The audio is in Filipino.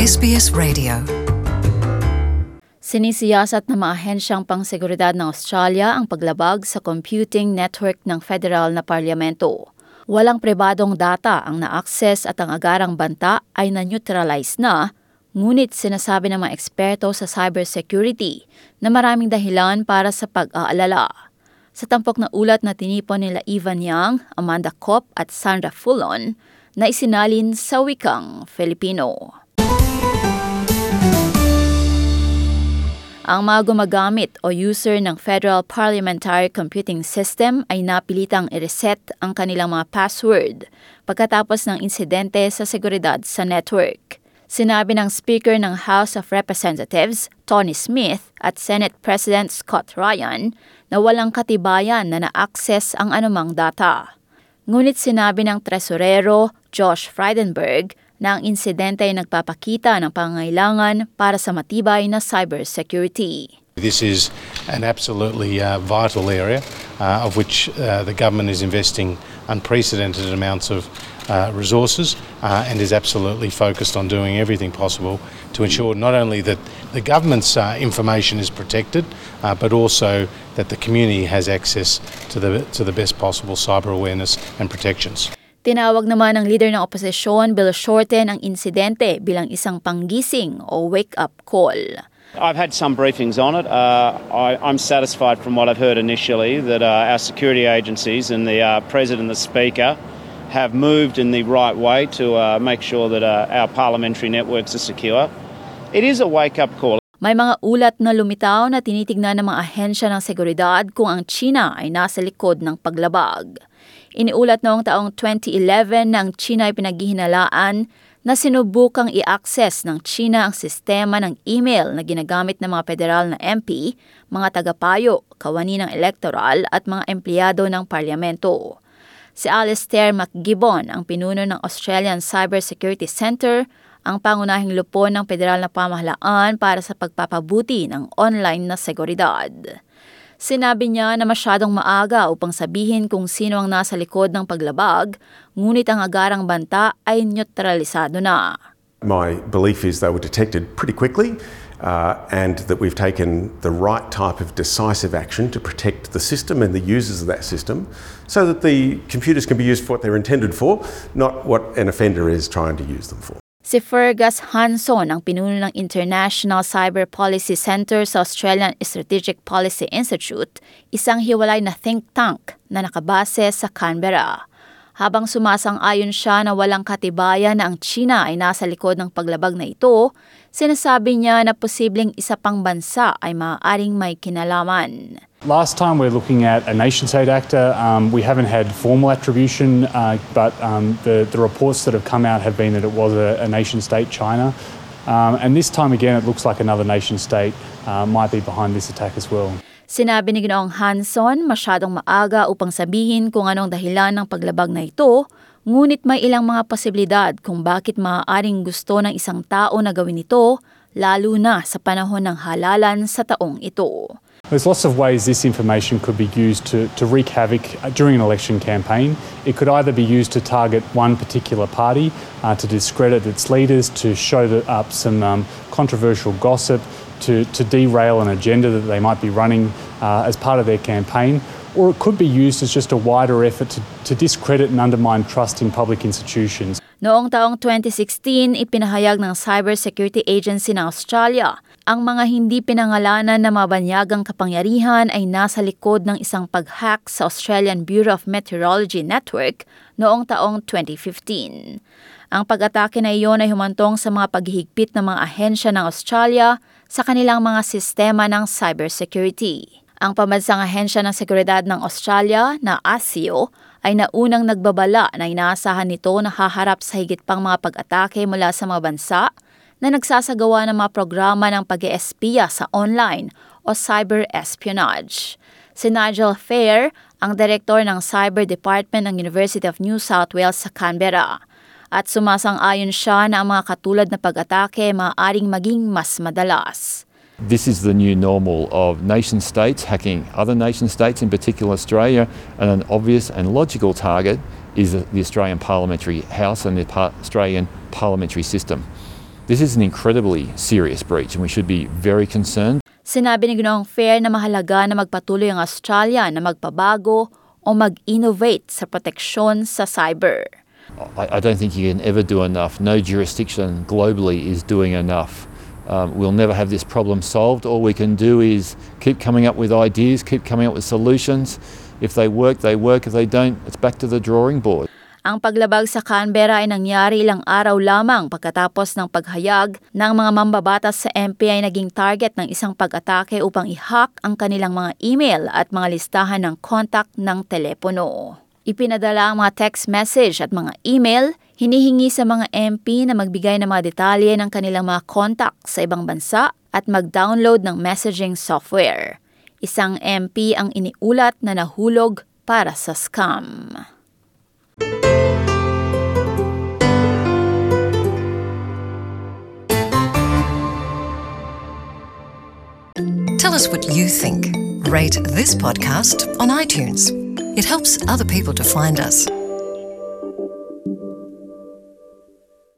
SBS Radio. Sinisiyasat ng mga ahensyang pangseguridad ng Australia ang paglabag sa computing network ng federal na parlamento. Walang pribadong data ang na-access at ang agarang banta ay na-neutralize na, ngunit sinasabi ng mga eksperto sa cybersecurity na maraming dahilan para sa pag-aalala. Sa tampok na ulat na tinipon nila Evan Yang, Amanda Kopp at Sandra Fulon na isinalin sa wikang Filipino. Ang mga gumagamit o user ng Federal Parliamentary Computing System ay napilitang i-reset ang kanilang mga password pagkatapos ng insidente sa seguridad sa network. Sinabi ng Speaker ng House of Representatives, Tony Smith, at Senate President Scott Ryan na walang katibayan na na-access ang anumang data. Ngunit sinabi ng Tresorero, Josh Frydenberg, na ang insidente ay nagpapakita ng pangangailangan para sa matibay na cybersecurity. This is an absolutely vital area of which the government is investing unprecedented amounts of resources and is absolutely focused on doing everything possible to ensure not only that the government's information is protected, but also that the community has access to the best possible cyber awareness and protections. Tinawag naman ng leader ng oposisyon, Bill Shorten, ang insidente bilang isang panggising o wake-up call. I've had some briefings on it. I'm satisfied from what I've heard initially that our security agencies and the President and the Speaker have moved in the right way to make sure that our parliamentary networks are secure. It is a wake-up call. May mga ulat na lumitaw na tinitignan ng mga ahensya ng seguridad kung ang China ay nasa likod ng paglabag. Iniulat noong taong 2011 ng China ay pinaghihinalaan na sinubukang i-access ng China ang sistema ng email na ginagamit ng mga federal na MP, mga tagapayo, kawani ng electoral at mga empleyado ng parlamento. Si Alistair McGibbon, ang pinuno ng Australian Cybersecurity Center, ang pangunahing lupon ng federal na pamahalaan para sa pagpapabuti ng online na seguridad. Sinabi niya na masyadong maaga upang sabihin kung sino ang nasa likod ng paglabag, ngunit ang agarang banta ay neutralisado na. My belief is they were detected pretty quickly and that we've taken the right type of decisive action to protect the system and the users of that system so that the computers can be used for what they're intended for, not what an offender is trying to use them for. Si Fergus Hanson, ang pinuno ng International Cyber Policy Center sa Australian Strategic Policy Institute, isang hiwalay na think tank na nakabase sa Canberra. Habang sumasang-ayon siya na walang katibayan na ang China ay nasa likod ng paglabag na ito, sinasabi niya na posibleng isa pang bansa ay maaaring may kinalaman. Last time we're looking at a nation-state actor. We haven't had formal attribution, but the reports that have come out have been that it was a nation-state, China. And this time again, it looks like another nation-state might be behind this attack as well. Sinabi ni Ginoong Hanson, masyadong maaga upang sabihin kung anong dahilan ng paglabag na ito, ngunit may ilang mga posibilidad kung bakit maaaring gusto ng isang tao na gawin ito, lalo na sa panahon ng halalan sa taong ito. There's lots of ways this information could be used to wreak havoc during an election campaign. It could either be used to target one particular party, to discredit its leaders, to show up some controversial gossip, to derail an agenda that they might be running as part of their campaign, or it could be used as just a wider effort to discredit and undermine trust in public institutions. Noong taong 2016, ipinahayag ng Cybersecurity Agency ng Australia, ang mga hindi pinangalanan na mabanyagang kapangyarihan ay nasa likod ng isang pag-hack sa Australian Bureau of Meteorology Network noong taong 2015. Ang pag-atake na iyon ay humantong sa mga paghihigpit ng mga ahensya ng Australia sa kanilang mga sistema ng cybersecurity. Ang pambansang ahensya ng seguridad ng Australia na ASIO ay naunang nagbabala na inaasahan nito na haharap sa higit pang mga pag-atake mula sa mga bansa na nagsasagawa ng mga programa ng pag-espiya sa online o cyber espionage. Si Nigel Fair, ang direktor ng Cyber Department ng University of New South Wales sa Canberra. At sumasang-ayon siya na ang mga katulad na pag-atake maaaring maging mas madalas. This is the new normal of nation states hacking other nation states, in particular Australia, and an obvious and logical target is the Australian Parliamentary House and the Australian parliamentary system. This is an incredibly serious breach and we should be very concerned. Sinabi ni Ginoong Fair na mahalaga na magpatuloy ang Australia na magpabago o mag-innovate sa proteksyon sa cyber. I don't think you can ever do enough. No jurisdiction globally is doing enough. We'll never have this problem solved. All we can do is keep coming up with ideas, keep coming up with solutions. If they work, they work. If they don't, it's back to the drawing board. Ang paglabag sa Canberra ay nangyari ilang araw lamang pagkatapos ng paghayag ng mga mambabatas sa MP ay naging target ng isang pag-atake upang i-hack ang kanilang mga email at mga listahan ng contact ng telepono. Ipinadala ang mga text message at mga email, hinihingi sa mga MP na magbigay ng mga detalye ng kanilang mga contact sa ibang bansa at mag-download ng messaging software. Isang MP ang iniulat na nahulog para sa scam. Tell us what you think. Rate this podcast on iTunes. It helps other people to find us.